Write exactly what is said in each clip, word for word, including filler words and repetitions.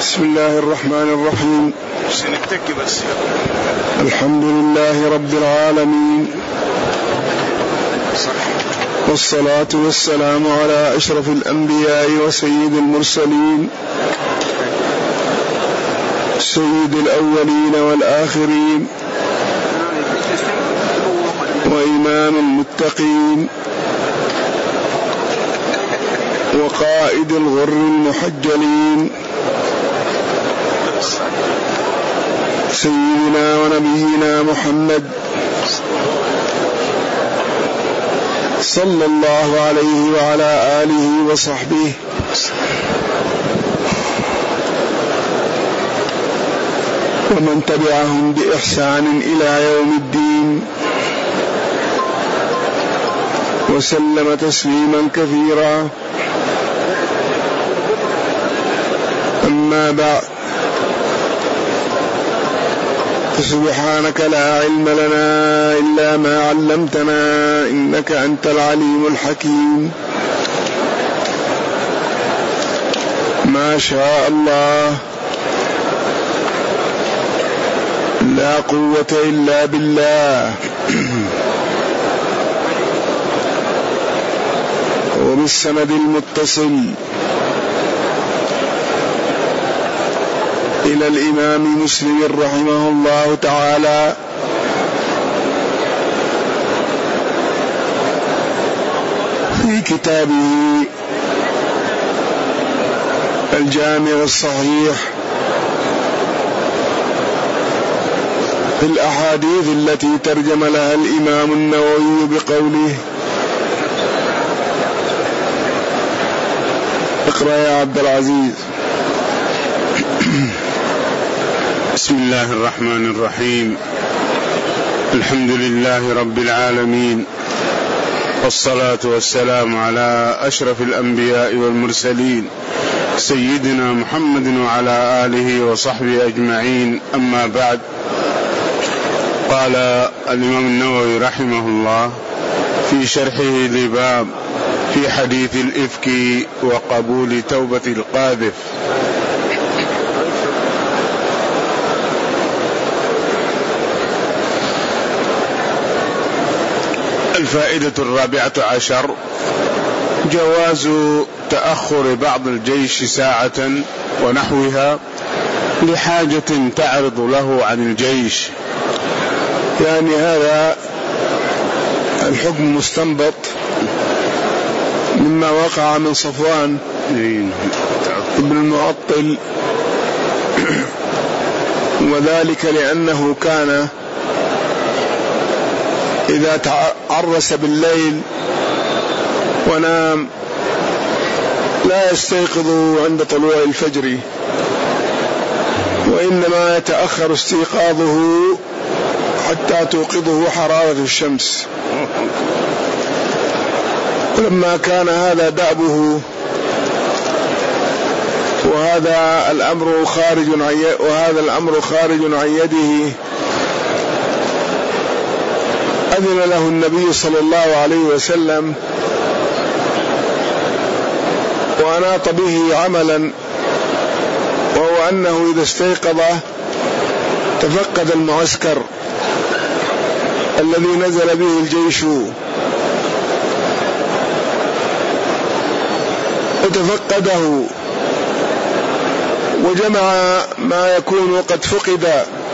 بسم الله الرحمن الرحيم. الحمد لله رب العالمين، والصلاة والسلام على أشرف الأنبياء وسيد المرسلين، سيد الأولين والآخرين، وإمام المتقين، وقائد الغر المحجلين، سيدنا ونبينا محمد صلى الله عليه وعلى آله وصحبه ومن تبعهم بإحسان إلى يوم الدين، وسلم تسليما كثيرا. أما بعد، فسبحانك لا علم لنا إلا ما علمتنا، إنك أنت العليم الحكيم. ما شاء الله، لا قوة إلا بالله. وبالسند المتصل إلى الإمام مسلم رحمه الله تعالى في كتابه الجامع الصحيح في الأحاديث التي ترجم لها الإمام النووي بقوله: اقرأ يا عبد العزيز. بسم الله الرحمن الرحيم. الحمد لله رب العالمين، والصلاة والسلام على أشرف الأنبياء والمرسلين، سيدنا محمد وعلى آله وصحبه أجمعين. أما بعد، قال الإمام النووي رحمه الله في شرحه لباب في حديث الإفك وقبول توبة القاذف: الفائدة الرابعة عشر: جواز تأخر بعض الجيش ساعة ونحوها لحاجة تعرض له عن الجيش. يعني هذا الحكم مستنبط مما وقع من صفوان ابن المعطل، وذلك لأنه كان إذا تعرس بالليل ونام لا يستيقظ عند طلوع الفجر، وإنما يتأخر استيقاظه حتى توقظه حرارة الشمس. ولما كان هذا دأبه وهذا الأمر خارج عن وهذا الأمر خارج عن يده، أذن له النبي صلى الله عليه وسلم وأناط به عملا، وهو أنه إذا استيقظ تفقد المعسكر الذي نزل به الجيش، وتفقده وجمع ما يكون قد فقد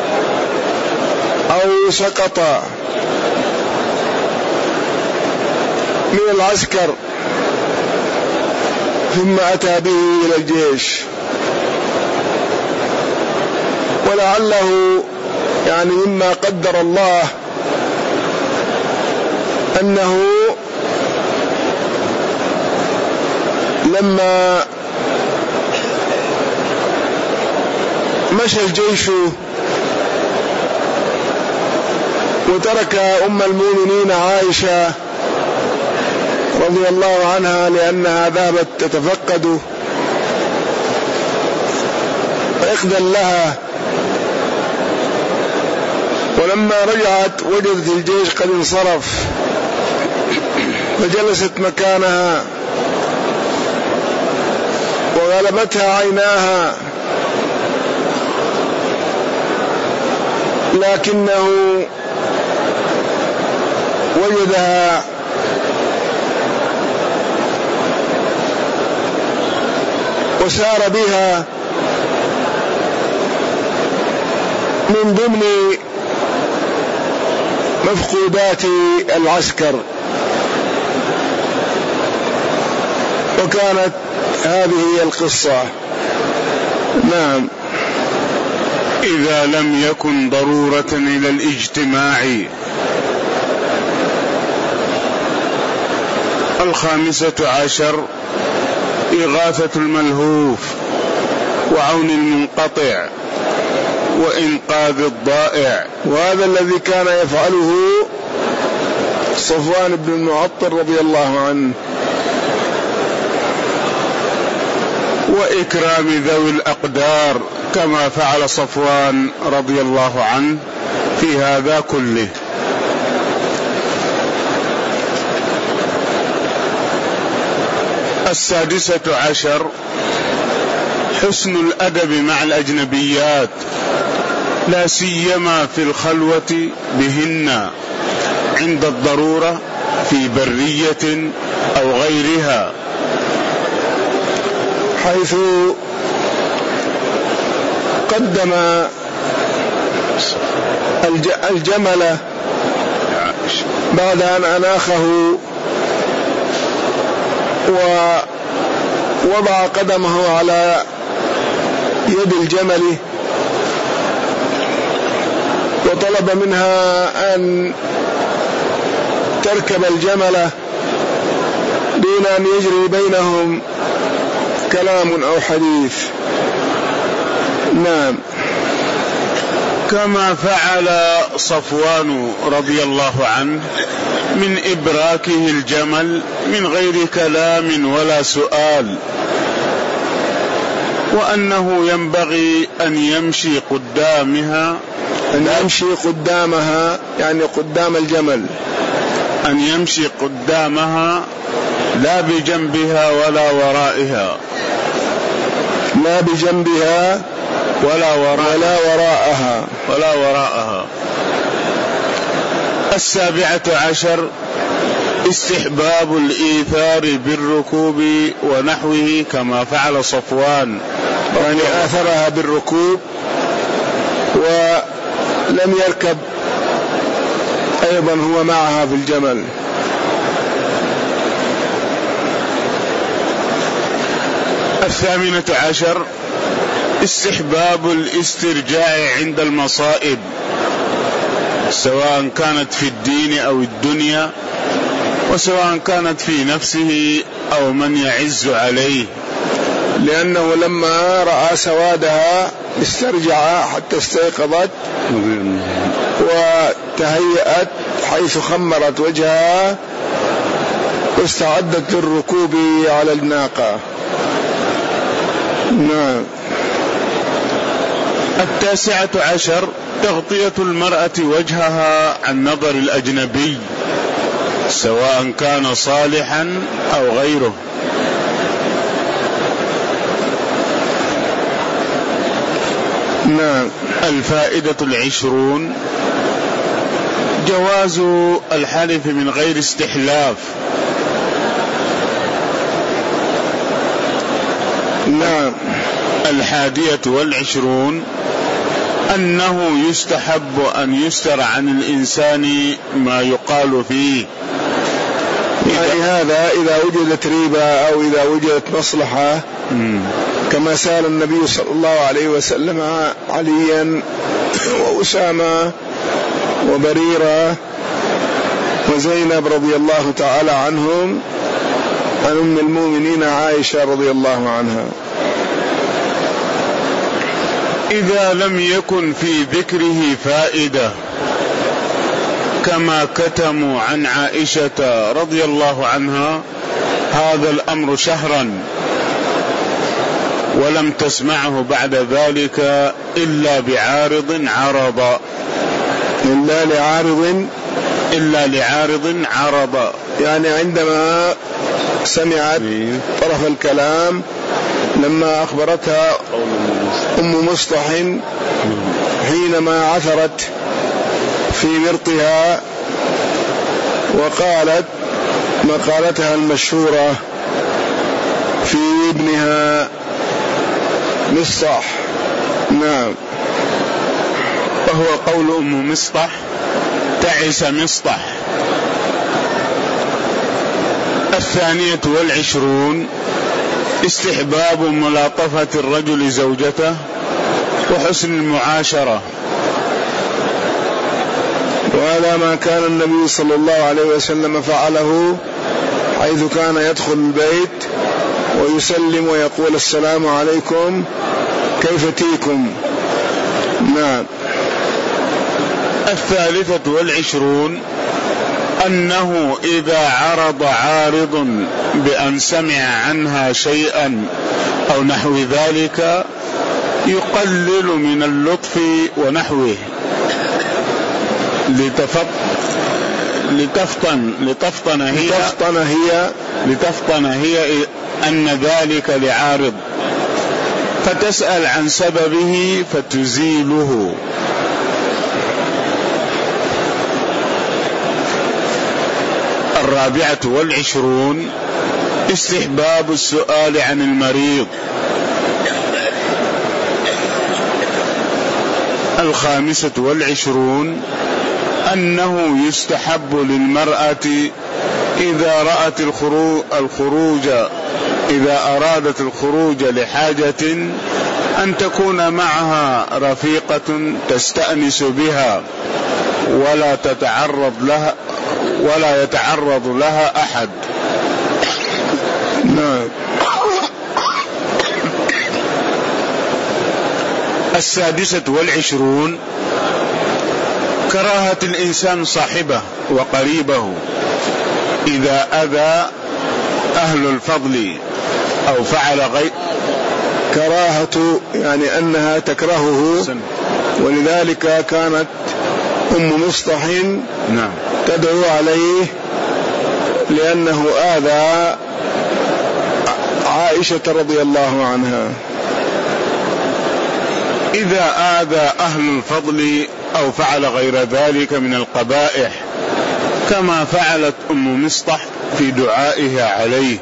أو سقط من العسكر، ثم أتى به إلى الجيش. ولعله يعني مما قدر الله أنه لما مشى الجيش وترك أم المؤمنين عائشة رضي الله عنها لأنها ذهبت تتفقد فإخذا لها، ولما رجعت وجدت الجيش قد انصرف، فجلست مكانها وغلبتها عيناها لكنه وجدها وسار بها من ضمن مفقودات العسكر، وكانت هذه هي القصة. نعم. إذا لم يكن ضرورة إلى الاجتماع. الخامسة عشر إغاثة الملهوف وعون المنقطع وإنقاذ الضائع، وهذا الذي كان يفعله صفوان بن المعطل رضي الله عنه. وإكرام ذوي الأقدار كما فعل صفوان رضي الله عنه في هذا كله. السادسة عشر حسن الأدب مع الأجنبيات، لا سيما في الخلوة بهن عند الضرورة في برية أو غيرها، حيث قدم الجمل بعد أن أناخه ووضع قدمه على يد الجمل، وطلب منها أن تركب الجمل دون أن يجري بينهم كلام أو حديث. نعم. كما فعل صفوان رضي الله عنه من إبراكه الجمل من غير كلام ولا سؤال، وأنه ينبغي أن يمشي قدامها، أن يمشي قدامها يعني قدام الجمل، أن يمشي قدامها لا بجنبها ولا ورائها، لا بجنبها ولا وراء ولا وراءها ولا وراءها. السابعة عشر استحباب الإيثار بالركوب ونحوه كما فعل صفوان، يعني آثرها بالركوب ولم يركب أيضا هو معها في الجمل. الثامنة عشر استحباب الاسترجاع عند المصائب، سواء كانت في الدين أو الدنيا، وسواء كانت في نفسه أو من يعز عليه، لأنه لما رأى سوادها استرجع حتى استيقظت وتهيأت حيث خمرت وجهها واستعدت للركوب على الناقة. نعم. التاسعة عشر تغطية المرأة وجهها عن نظر الأجنبي، سواء كان صالحا أو غيره. نعم. الفائدة العشرون جواز الحلف من غير استحلاف. نعم. الحادية والعشرون أنه يستحب أن يستر عن الإنسان ما يقال فيه، يعني هذا إذا وجدت ريبة أو إذا وجدت مصلحة، مم. كما سأل النبي صلى الله عليه وسلم عليا وأسامة وبريرة وزينب رضي الله تعالى عنهم عن أم المؤمنين عائشة رضي الله عنها. إذا لم يكن في ذكره فائدة، كما كتموا عن عائشة رضي الله عنها هذا الأمر شهرا، ولم تسمعه بعد ذلك إلا بعارض عرض إلا لعارض إلا لعارض عرض يعني عندما سمعت طرف الكلام لما أخبرتها أم مصطح حينما عثرت في مرطها وقالت مقالتها المشهورة في ابنها مصطح. نعم. وهو قول أم مصطح: تعس مصطح. الثانية والعشرون: استحباب ملاطفة الرجل زوجته وحسن المعاشرة. وهذا ما كان النبي صلى الله عليه وسلم فعله، حيث كان يدخل البيت ويسلم ويقول: السلام عليكم، كيف تيكم؟ نعم. الثالثة والعشرون: أنه إذا عرض عارض بأن سمع عنها شيئا أو نحو ذلك يقلل من اللطف ونحوه لتفط لتفطن لتفطن هي لتفطن هي لتفطن هي أن ذلك لعارض، فتسأل عن سببه فتزيله. الرابعة والعشرون: استحباب السؤال عن المريض. الخامسة والعشرون: أنه يستحب للمرأة إذا رأت الخروج إذا أرادت الخروج لحاجة أن تكون معها رفيقة تستأنس بها ولا تتعرض لها ولا يتعرض لها أحد. نعم. السادسة والعشرون: كراهة الإنسان صاحبه وقريبه إذا أذى أهل الفضل أو فعل غير. كراهة يعني أنها تكرهه، ولذلك كانت أم مصطح نعم تدعو عليه لأنه آذى عائشة رضي الله عنها. إذا آذى أهل الفضل أو فعل غير ذلك من القبائح، كما فعلت أم مصطح في دعائها عليه.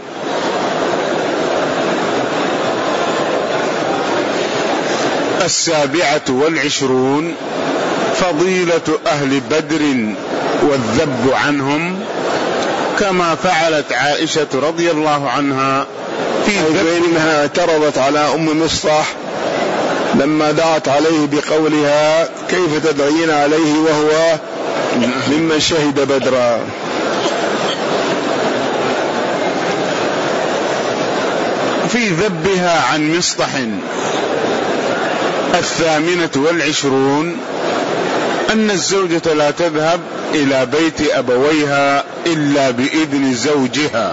السابعة والعشرون: فضيلة أهل بدر والذب عنهم، كما فعلت عائشة رضي الله عنها في بينها. اعترضت على أم مصطح لما دعت عليه بقولها: كيف تدعين عليه وهو ممن شهد بدرا؟ في ذبها عن مصطح. الثامنة والعشرون: أن الزوجة لا تذهب إلى بيت أبويها إلا بإذن زوجها،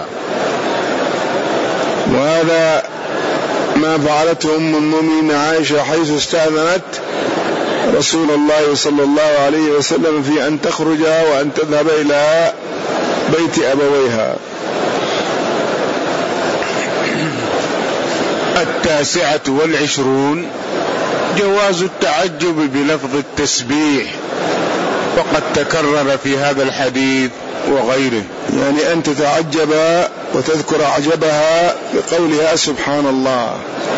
وهذا ما فعلته أم المؤمنين عائشة حيث استأذنت رسول الله صلى الله عليه وسلم في أن تخرج وأن تذهب إلى بيت أبويها. التاسعة والعشرون: جواز التعجب بلفظ التسبيح، وقد تكرر في هذا الحديث وغيره، يعني أن تتعجب وتذكر عجبها بقولها سبحان الله.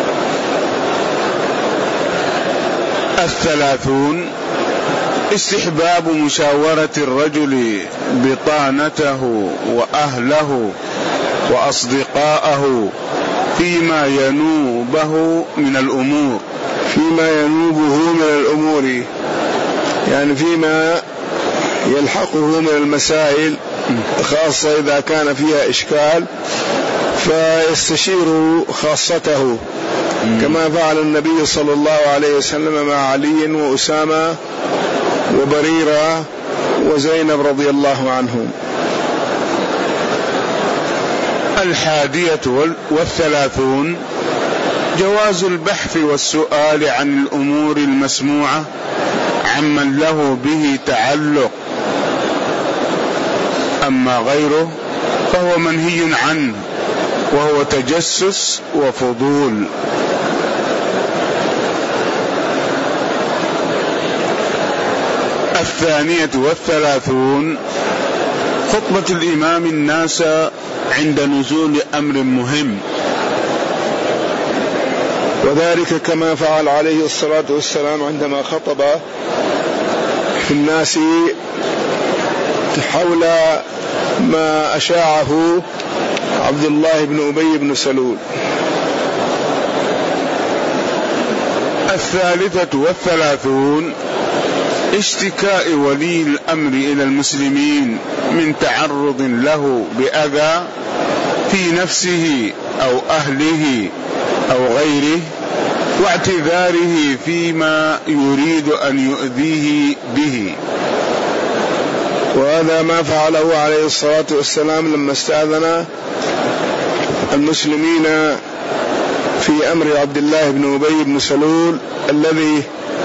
الثلاثون: استحباب مشاورة الرجل بطانته وأهله وأصدقاءه فيما ينوبه من الأمور. فيما ينوبه من الأمور يعني فيما يلحقه من المسائل، خاصة إذا كان فيها إشكال فيستشير خاصته، كما فعل النبي صلى الله عليه وسلم مع علي وأسامة وبريرة وزينب رضي الله عنهم. الحادية والثلاثون: جواز البحث والسؤال عن الأمور المسموعة عمن له به تعلق، أما غيره فهو منهي عنه، وهو تجسس وفضول. الثانية والثلاثون خطبة الإمام الناس عند نزول أمر مهم، وذلك كما فعل عليه الصلاة والسلام عندما خطب في الناس حول ما أشاعه عبد الله بن أبي بن سلول. الثالثة والثلاثون اشتكاء ولي الأمر إلى المسلمين من تعرض له بأذى في نفسه أو أهله أو غيره، واعتذاره فيما يريد أن يؤذيه به. وهذا ما فعله عليه الصلاة والسلام لما استأذن المسلمين في أمر عبد الله بن أبي بن سلول الذي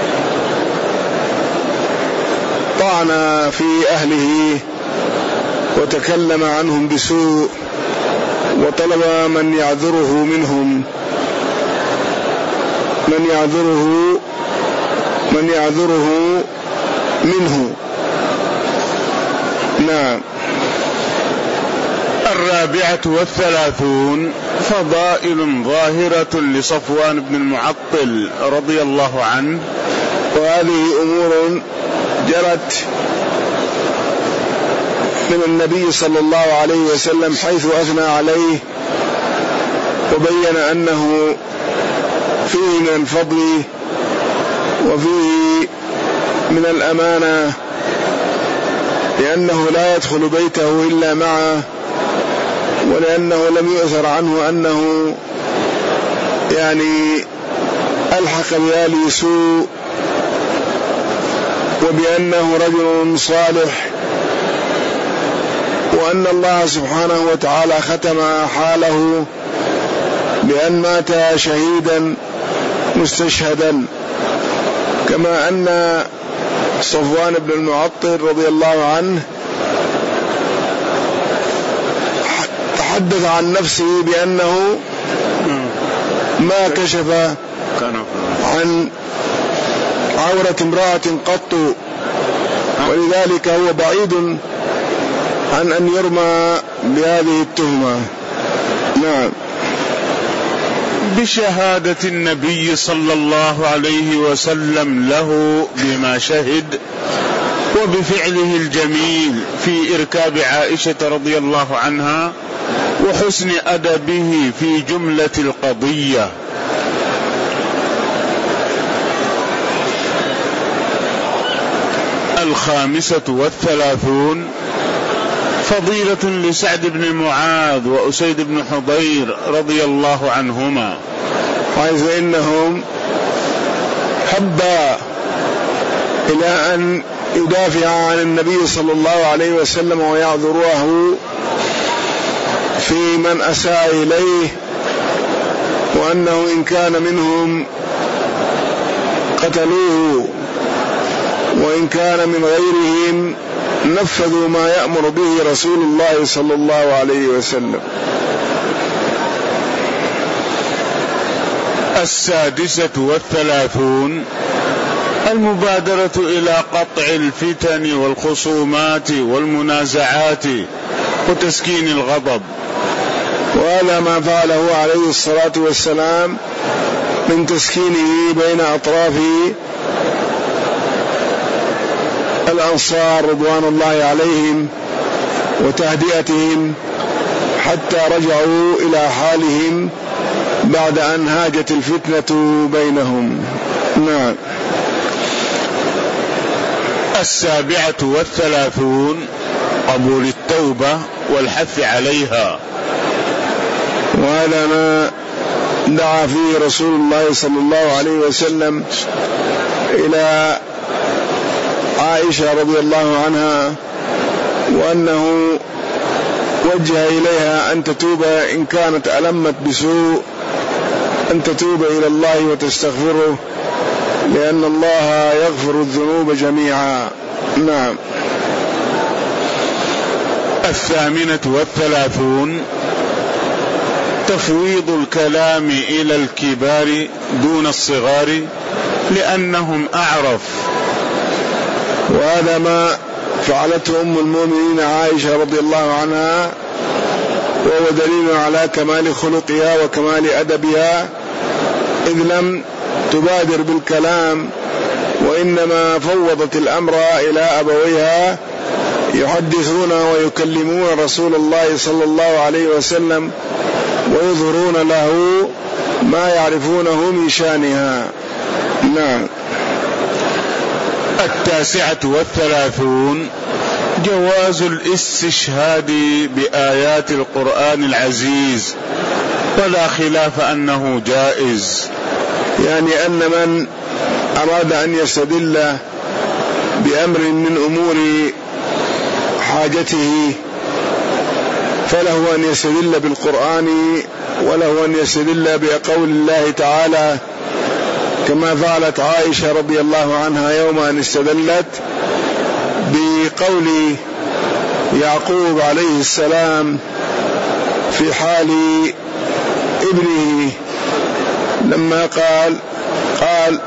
طعن في أهله وتكلم عنهم بسوء، وطلب من يعذره منهم من يعذره من يعذره منه. نعم. الرابعة والثلاثون فضائل ظاهرة لصفوان بن المعطل رضي الله عنه، وهذه أمور جرت من النبي صلى الله عليه وسلم حيث أثنى عليه وبين أنه فيه من الفضل وفيه من الأمانة، لأنه لا يدخل بيته إلا معه، ولأنه لم يؤثر عنه أنه يعني ألحق بآله سوء، وبأنه رجل صالح، وأن الله سبحانه وتعالى ختم حاله بأن مات شهيدا مستشهدا، كما أن صفوان بن المعطل رضي الله عنه تحدث عن نفسه بأنه ما كشف عن عورة امرأة قط، ولذلك هو بعيد عن أن يرمى بهذه التهمة. نعم. بشهادة النبي صلى الله عليه وسلم له بما شهد، وبفعله الجميل في إركاب عائشة رضي الله عنها، وحسن أدبه في جملة القضية. الخامسة والثلاثون فضيلة لسعد بن معاذ وأسيد بن حضير رضي الله عنهما، حيث إنهم حبا إلى أن يدافع عن النبي صلى الله عليه وسلم ويعذروه في من أساء إليه، وأنه إن كان منهم قتلوه، وإن كان من غيرهم نفذوا ما يأمر به رسول الله صلى الله عليه وسلم. السادسة والثلاثون المبادرة إلى قطع الفتن والخصومات والمنازعات وتسكين الغضب، وهذا ما فعله عليه الصلاة والسلام من تسكينه بين أطراف الأنصار رضوان الله عليهم وتهدئتهم حتى رجعوا إلى حالهم بعد أن هاجت الفتنة بينهم. نعم. السابعة والثلاثون قبول التوبة والحث عليها، وهذا ما دعا فيه رسول الله صلى الله عليه وسلم إلى عائشة رضي الله عنها، وأنه وجه إليها أن تتوب إن كانت ألمت بسوء، أن تتوب إلى الله وتستغفره، لأن الله يغفر الذنوب جميعا. نعم. الثامنة والثلاثون تفويض الكلام إلى الكبار دون الصغار، لأنهم أعرف وهذا ما فعلته أم المؤمنين عائشة رضي الله عنها، وهو دليل على كمال خلقها وكمال أدبها، إذ لم تبادر بالكلام، وإنما فوضت الأمر إلى أبويها يحدثون ويكلمون رسول الله صلى الله عليه وسلم ويظهرون له ما يعرفونه من شأنها. نعم. التاسعة والثلاثون جواز الاستشهاد بآيات القرآن العزيز، ولا خلاف أنه جائز. يعني أن من أراد أن يستدل بأمر من أمور حاجته فله أن يستدل بالقرآن، وله أن يستدل بقول الله تعالى، كما فعلت عائشة رضي الله عنها يوم أن استدلت بقول يعقوب عليه السلام في حال ابنه لما قال قال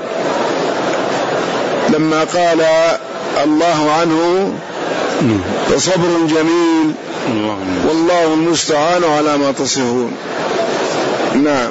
لما قال الله عنه فصبر جميل والله المستعان على ما تصفون. نعم.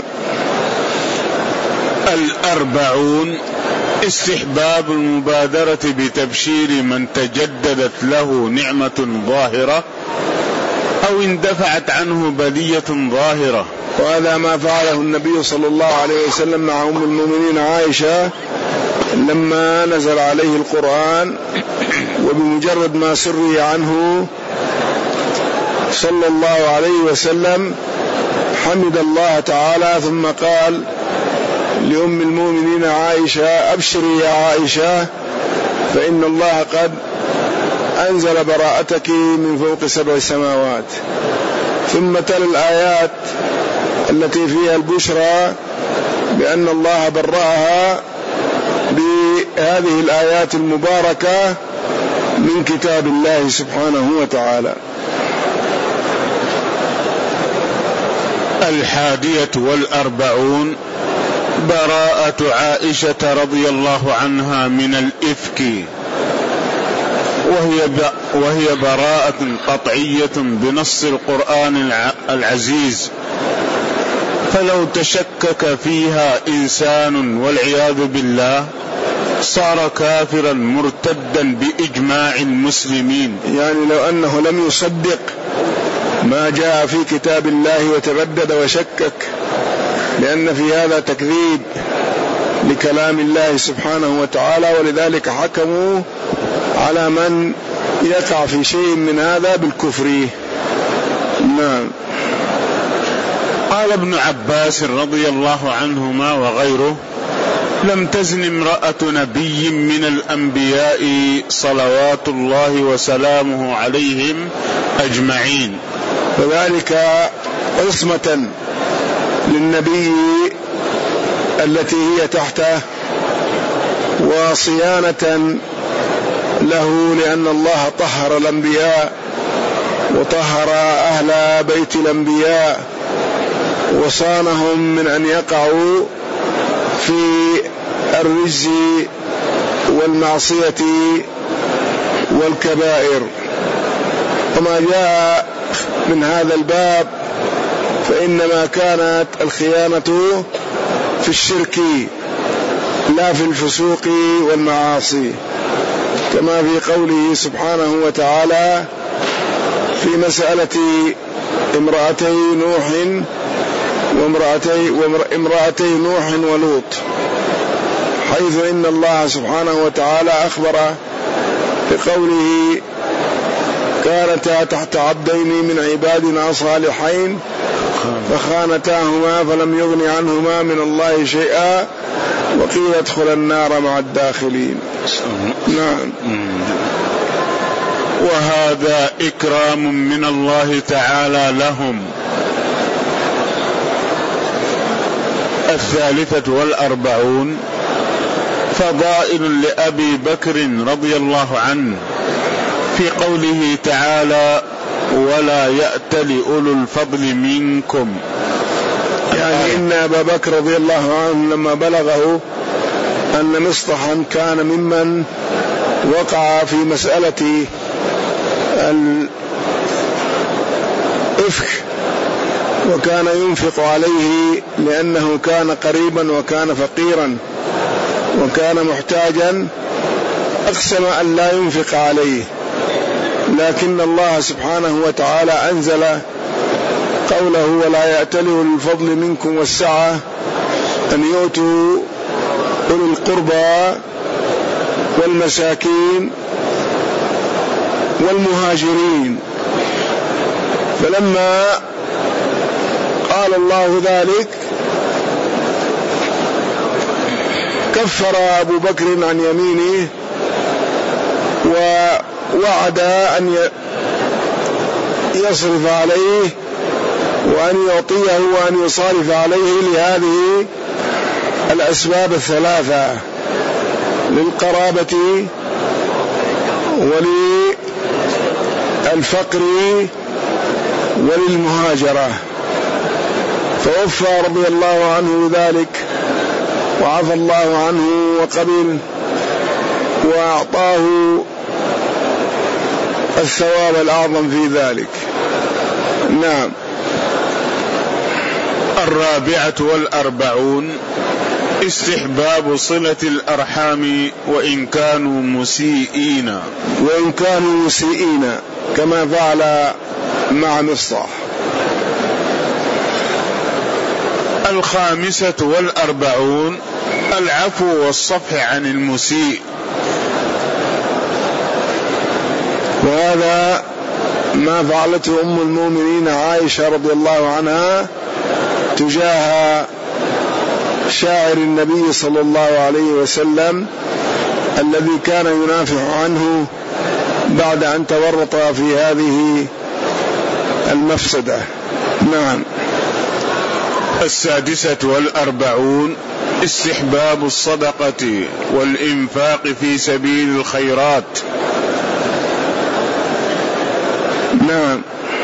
الأربعون استحباب المبادرة بتبشير من تجددت له نعمة ظاهرة أو اندفعت عنه بلية ظاهرة، وهذا ما فعله النبي صلى الله عليه وسلم مع أم المؤمنين عائشة لما نزل عليه القرآن، وبمجرد ما سري عنه صلى الله عليه وسلم حمد الله تعالى، ثم قال لأم المؤمنين عائشة أبشري يا عائشة فإن الله قد أنزل براءتك من فوق سبع سماوات. ثم تلا الآيات التي فيها البشرى بأن الله برأها بهذه الآيات المباركة من كتاب الله سبحانه وتعالى. الحادية والأربعون براءة عائشة رضي الله عنها من الإفك، وهي وهي براءة قطعية بنص القرآن العزيز، فلو تشكك فيها إنسان والعياذ بالله صار كافرا مرتدا بإجماع المسلمين. يعني لو أنه لم يصدق ما جاء في كتاب الله وتردد وشكك، لأن في هذا تكذيب لكلام الله سبحانه وتعالى، ولذلك حكموا على من يقع في شيء من هذا بالكفر. نعم. قال ابن عباس رضي الله عنهما وغيره: لم تزن امرأة نبي من الأنبياء صلوات الله وسلامه عليهم أجمعين. وذلك عصمة للنبي التي هي تحته، وصيانة له، لأن الله طهر الأنبياء وطهر أهل بيت الأنبياء وصانهم من أن يقعوا في الرجز والمعصية والكبائر. وما جاء من هذا الباب فإنما كانت الخيانة في الشرك لا في الفسوق والمعاصي، كما في قوله سبحانه وتعالى في مسألة امرأتي نوح وامرأتي, وامرأتي نوح ولوط، حيث إن الله سبحانه وتعالى أخبر بقوله: كانتا تحت عبدين من عبادنا صالحين فخانتاهما فلم يغن عنهما من الله شيئا وقيل ادخلا النار مع الداخلين. نعم. وهذا إكرام من الله تعالى لهم. الثالثة والأربعون فضائل لأبي بكر رضي الله عنه في قوله تعالى: ولا يأتل أولو الفضل منكم. يعني إن أبا بكر رضي الله عنه لما بلغه أن مصطحا كان ممن وقع في مسألة الإفك وكان ينفق عليه لأنه كان قريبا وكان فقيرا وكان محتاجا، أقسم أن لا ينفق عليه، لكن الله سبحانه وتعالى أنزل قوله: ولا يأتل الفضل منكم والسعة أن يؤتوا أولي القربى والمساكين والمهاجرين. فلما قال الله ذلك كفر أبو بكر عن يمينه ووعد أن يصرف عليه وأن يعطيه وأن يصارف عليه لهذه الأسباب الثلاثة: للقرابة وللفقر وللمهاجرة. فوفى رضي الله عنه ذلك وعفى الله عنه وقبل وأعطاه الثواب الأعظم في ذلك. نعم. الرابعة والأربعون استحباب صلة الأرحام وإن كانوا مسيئين وإن كانوا مسيئين كما فعل مع مصطح. الخامسة والأربعون العفو والصفح عن المسيء، وهذا ما فعلته أم المؤمنين عائشة رضي الله عنها تجاه شاعر النبي صلى الله عليه وسلم الذي كان ينافع عنه بعد أن تورط في هذه المفسدة. نعم. السادسة والأربعون استحباب الصدقة والإنفاق في سبيل الخيرات. نعم.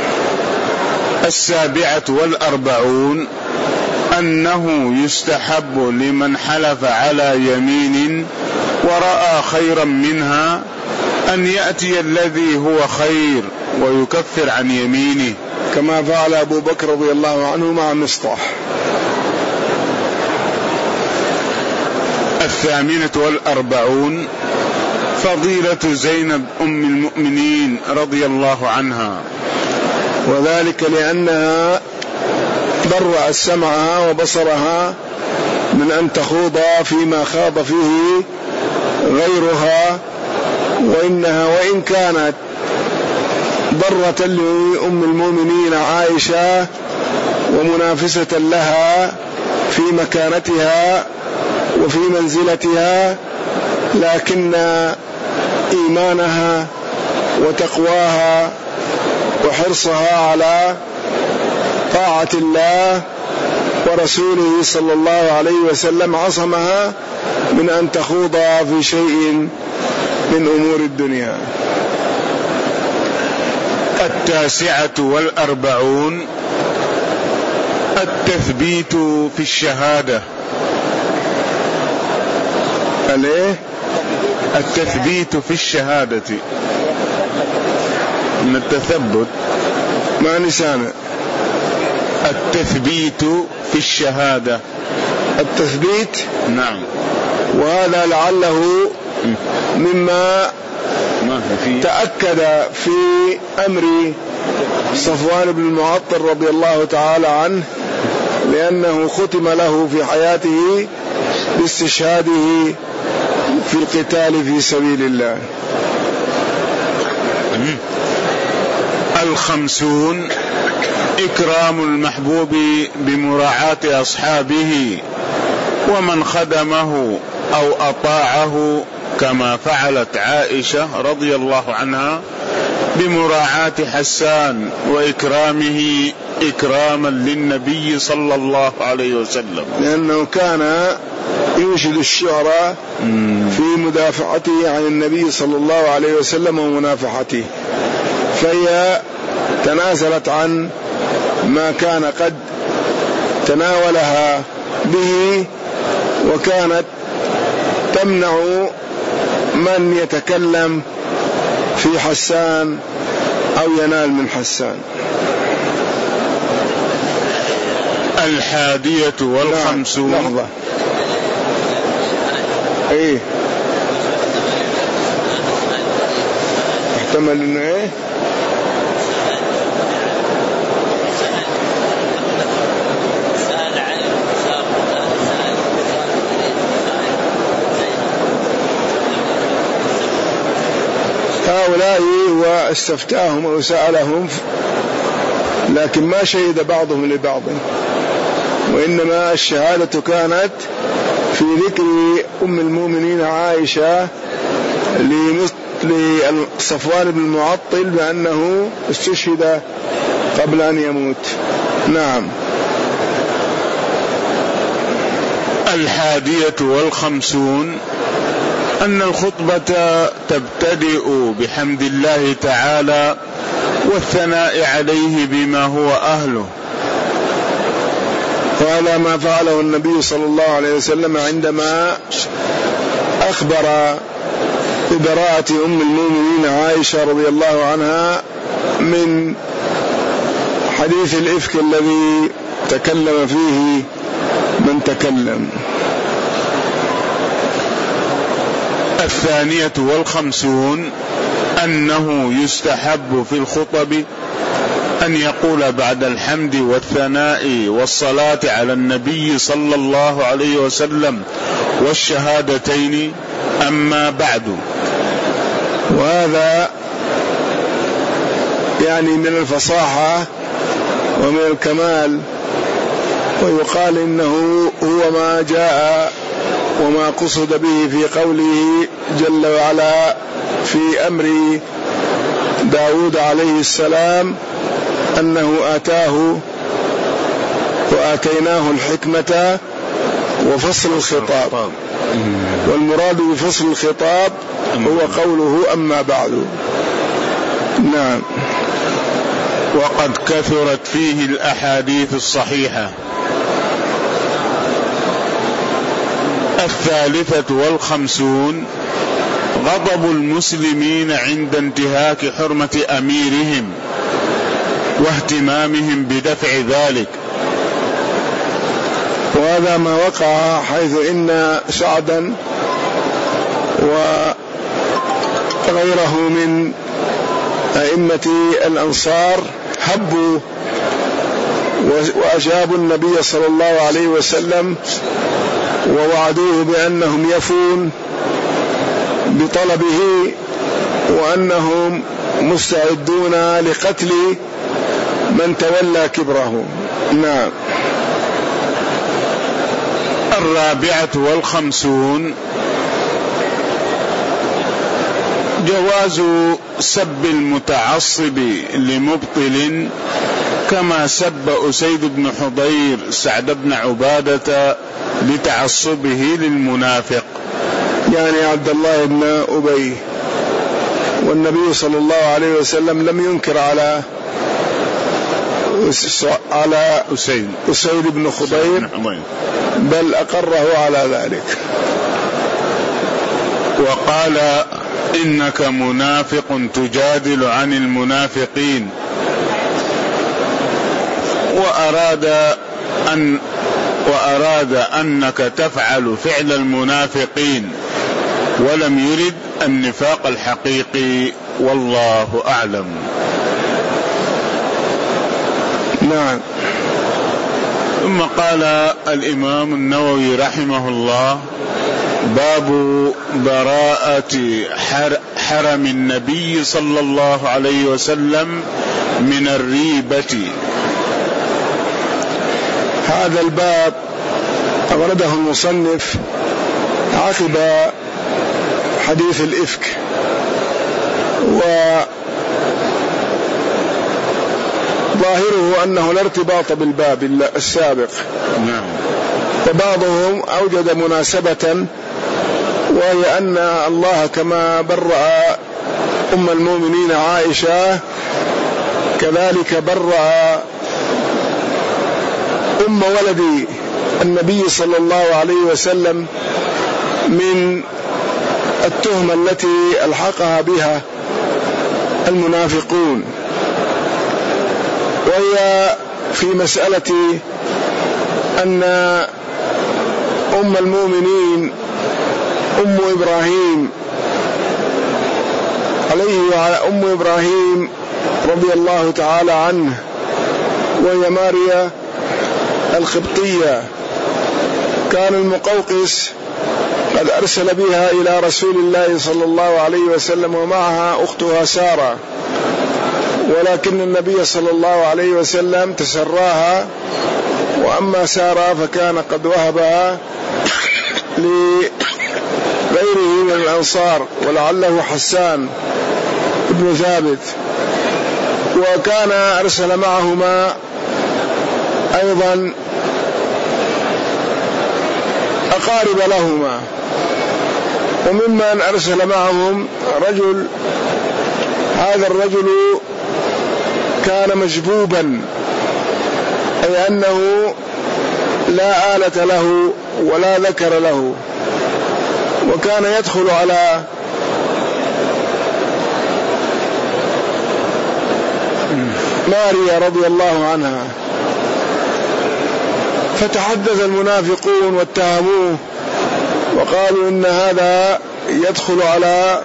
السابعة والأربعون أنه يستحب لمن حلف على يمين ورأى خيرا منها أن يأتي الذي هو خير ويكفر عن يمينه، كما فعل أبو بكر رضي الله عنه مع مصطح. الثامنة والأربعون فضيلة زينب أم المؤمنين رضي الله عنها، وذلك لأنها برأت سمعها وبصرها من أن تخوض فيما خاض فيه غيرها، وإنها وإن كانت ضرة لأم المؤمنين عائشة ومنافسة لها في مكانتها وفي منزلتها، لكن إيمانها وتقواها وحرصها على طاعة الله ورسوله صلى الله عليه وسلم عصمها من أن تخوض في شيء من أمور الدنيا. التاسعة والأربعون التثبيت في الشهادة. عليه التثبيت في الشهادة من التثبت ما نسانه. التثبيت في الشهادة. التثبيت نعم. وهذا لعله مما تأكد في أمر صفوان بن المعطل رضي الله تعالى عنه، لأنه ختم له في حياته باستشهاده في القتال في سبيل الله. الخمسون إكرام المحبوب بمراعاة أصحابه ومن خدمه أو أطاعه، كما فعلت عائشة رضي الله عنها بمراعاة حسان وإكرامه إكراما للنبي صلى الله عليه وسلم، لأنه كان ينشد الشعر في مدافعته عن النبي صلى الله عليه وسلم ومنافحته، فهي تنازلت عن ما كان قد تناولها به، وكانت تمنع من يتكلم في حسان أو ينال من حسان. الحادية والخمسون. لحظة. ايه احتمل انه ايه هؤلاء واستفتاهم وسألهم، لكن ما شهد بعضهم لبعض، وإنما الشهادة كانت في ذكر أم المؤمنين عائشة لصفوان بن المعطل بأنه استشهد قبل أن يموت. نعم. الحادية والخمسون أن الخطبة تبتدئ بحمد الله تعالى والثناء عليه بما هو أهله، وهذا ما فعله النبي صلى الله عليه وسلم عندما أخبر ببراءة أم المؤمنين عائشة رضي الله عنها من حديث الإفك الذي تكلم فيه من تكلم. الثانية والخمسون أنه يستحب في الخطب أن يقول بعد الحمد والثناء والصلاة على النبي صلى الله عليه وسلم والشهادتين أما بعد. وهذا يعني من الفصاحة ومن الكمال، ويقال إنه هو ما جاء وما قصد به في قوله جل وعلا في أمر داود عليه السلام أنه آتاه وآتيناه الحكمة وفصل الخطاب، والمراد بفصل الخطاب هو قوله أما بعد. نعم. وقد كثرت فيه الأحاديث الصحيحة. الثالثة والخمسون غضب المسلمين عند انتهاك حرمة أميرهم واهتمامهم بدفع ذلك، وهذا ما وقع حيث إن سعدا وغيره من أئمة الأنصار هبوا وأجابوا النبي صلى الله عليه وسلم ووعدوه بأنهم يفون بطلبه وأنهم مستعدون لقتل من تولى كبره. نعم. الرابعة والخمسون جواز سب المتعصب لمبطل كما سب أسيد بن حضير سعد بن عبادة لتعصبه للمنافق، يعني عبد الله بن أبي، والنبي صلى الله عليه وسلم لم ينكر على على أسيد, أسيد بن خضير، بل أقره على ذلك وقال إنك منافق تجادل عن المنافقين، وأراد أن وأراد أنك تفعل فعل المنافقين ولم يرد النفاق الحقيقي، والله أعلم. نعم. ثم قال الإمام النووي رحمه الله: باب براءة حرم النبي صلى الله عليه وسلم من الريبة. هذا الباب أورده المصنف عقب حديث الإفك، وظاهره أنه لا ارتباط بالباب السابق. نعم. وبعضهم أوجد مناسبة، وهي أن الله كما برأ أم المؤمنين عائشة كذلك برأ أم ولد النبي صلى الله عليه وسلم من التهمة التي ألحقها بها المنافقون، وهي في مسألة أن أم المؤمنين أم إبراهيم عليه وعلى أم إبراهيم رضي الله تعالى عنه، وهي ماريا القبطية، كان المقوقس قد أرسل بها إلى رسول الله صلى الله عليه وسلم ومعها أختها سارة، ولكن النبي صلى الله عليه وسلم تسراها، وأما سارة فكان قد وهبها لغيره من الأنصار، ولعله حسان ابن ثابت، وكان أرسل معهما أيضا أقارب لهما، وممن أرسل معهم رجل، هذا الرجل كان مجبوبا، أي أنه لا آلة له ولا ذكر له، وكان يدخل على ماريا رضي الله عنها، فتحدث المنافقون واتهموه وقالوا إن هذا يدخل على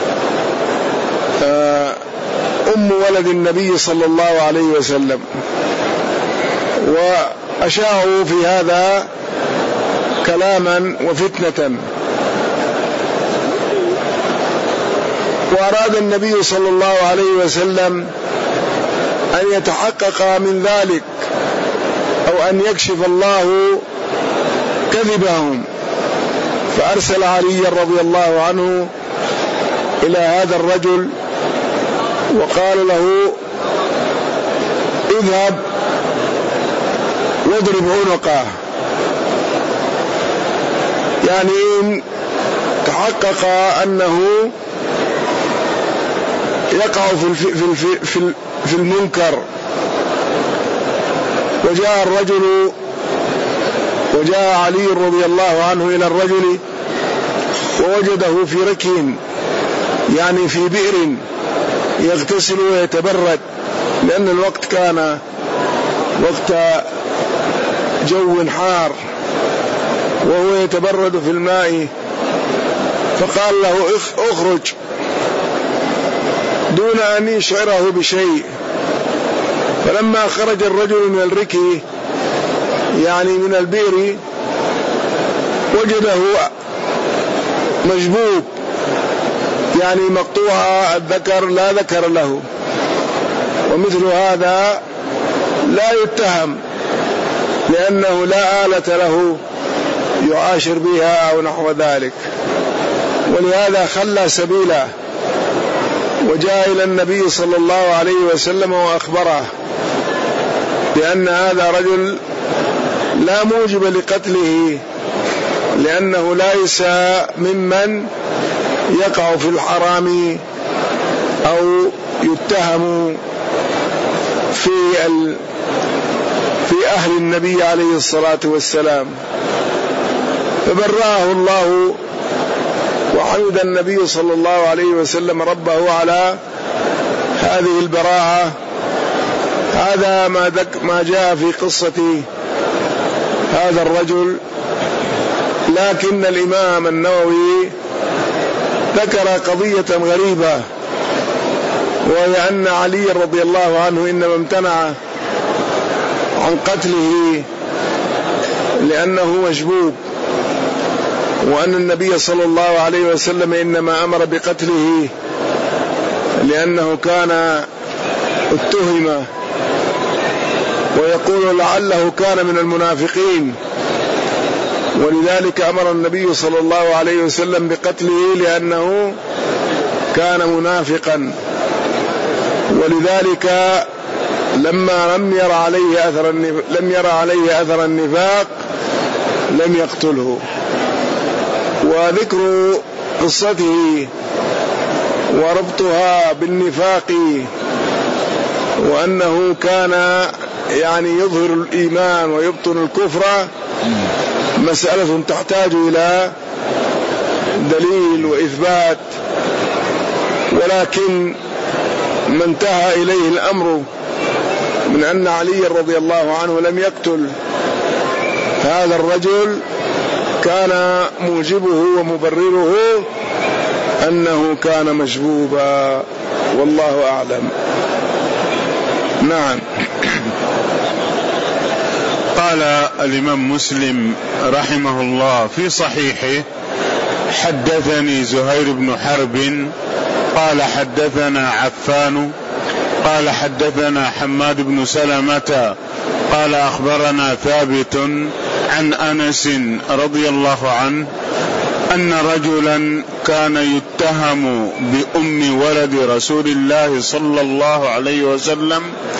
أم ولد النبي صلى الله عليه وسلم، وأشاعوا في هذا كلاما وفتنة. وأراد النبي صلى الله عليه وسلم أن يتحقق من ذلك، أو أن يكشف الله كذبهم، فأرسل علي رضي الله عنه إلى هذا الرجل وقال له: اذهب واضرب عنقه، يعني إن تحقق أنه يقع في في المنكر. وجاء الرجل وجاء علي رضي الله عنه إلى الرجل ووجده في ركي، يعني في بئر يغتسل ويتبرد، لأن الوقت كان وقت جو حار وهو يتبرد في الماء، فقال له: اخرج، دون أن يشعره بشيء. فلما خرج الرجل من الركي، يعني من البئر، وجده مجبوب، يعني مقطوع الذكر لا ذكر له، ومثل هذا لا يتهم، لأنه لا آلة له يعاشر بها أو نحو ذلك، ولهذا خلى سبيله وجاء إلى النبي صلى الله عليه وسلم وأخبره بأن هذا رجل لا موجب لقتله، لأنه ليس ممن يقع في الحرام أو يتهم في ال... في أهل النبي عليه الصلاة والسلام. فبرأه الله، وحمد النبي صلى الله عليه وسلم ربه على هذه البراءة. هذا ما, دك ما جاء في قصة هذا الرجل. لكن الإمام النووي ذكر قضية غريبة، وهي أن علي رضي الله عنه إنما امتنع عن قتله لأنه مجبوب، وأن النبي صلى الله عليه وسلم إنما أمر بقتله لأنه كان اتهم، ويقول لعله كان من المنافقين، ولذلك أمر النبي صلى الله عليه وسلم بقتله لأنه كان منافقا. ولذلك لما لم يرى عليه أثر لم يرى عليه أثر النفاق لم يقتله. وذكر قصته وربطها بالنفاق، وأنه كان يعني يظهر الإيمان ويبطن الكفر، مسألة تحتاج إلى دليل وإثبات، ولكن ما انتهى إليه الأمر من أن علي رضي الله عنه لم يقتل هذا الرجل كان موجبه ومبرره أنه كان مجبوبا، والله أعلم. نعم. قال الإمام مسلم رحمه الله في صحيحه: حدثني زهير بن حرب قال حدثنا عفان قال حدثنا حماد بن سلمة قال أخبرنا ثابت عن أنس رضي الله عنه أن رجلا كان يتهم بأم ولد رسول الله صلى الله عليه وسلم،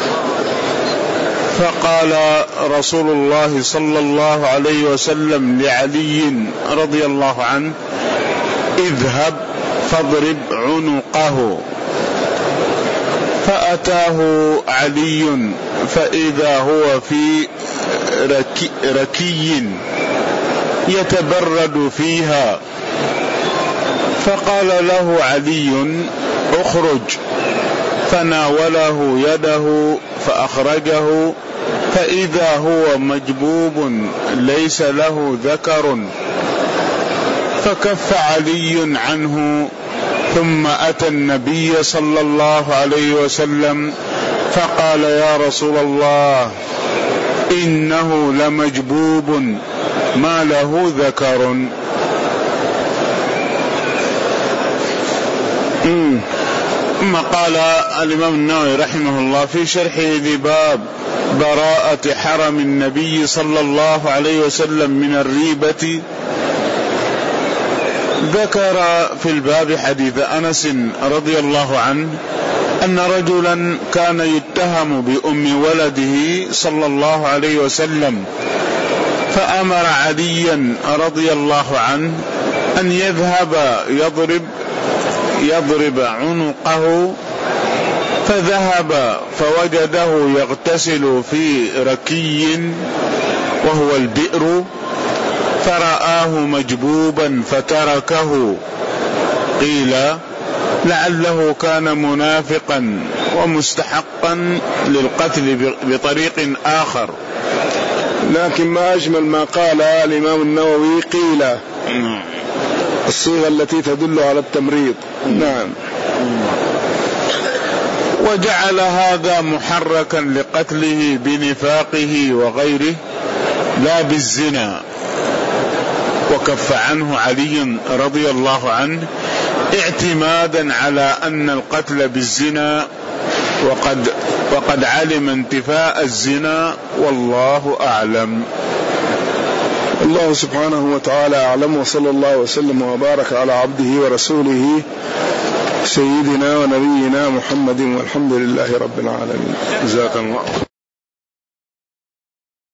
فقال رسول الله صلى الله عليه وسلم لعلي رضي الله عنه: اذهب فاضرب عنقه. فأتاه علي فإذا هو في ركي, ركي يتبرد فيها، فقال له علي: اخرج. فناوله يده فأخرجه فإذا هو مجبوب ليس له ذكر، فكف علي عنه، ثم أتى النبي صلى الله عليه وسلم فقال: يا رسول الله، إنه لمجبوب ما له ذكر. ثم قال الإمام النووي رحمه الله في شرحه لباب براءة حرم النبي صلى الله عليه وسلم من الريبة، ذكر في الباب حديث أنس رضي الله عنه أن رجلا كان يتهم بأم ولده صلى الله عليه وسلم، فأمر عليا رضي الله عنه أن يذهب يضرب يضرب عنقه، فذهب فوجده يغتسل في ركي وهو البئر، فرآه مجبوبا فتركه. قيل لعله كان منافقا ومستحقا للقتل بطريق آخر. لكن ما أجمل ما قال الإمام النووي: قيل، الصيغة التي تدل على التمريض. نعم. وجعل هذا محركا لقتله بنفاقه وغيره لا بالزنا، وكف عنه علي رضي الله عنه اعتمادا على أن القتل بالزنا وقد, وقد علم انتفاء الزنا، والله أعلم. الله سبحانه وتعالى أعلم، وصلى الله وسلم وبارك على عبده ورسوله سيدنا ونبينا محمد، والحمد لله رب العالمين. جزاكم الله.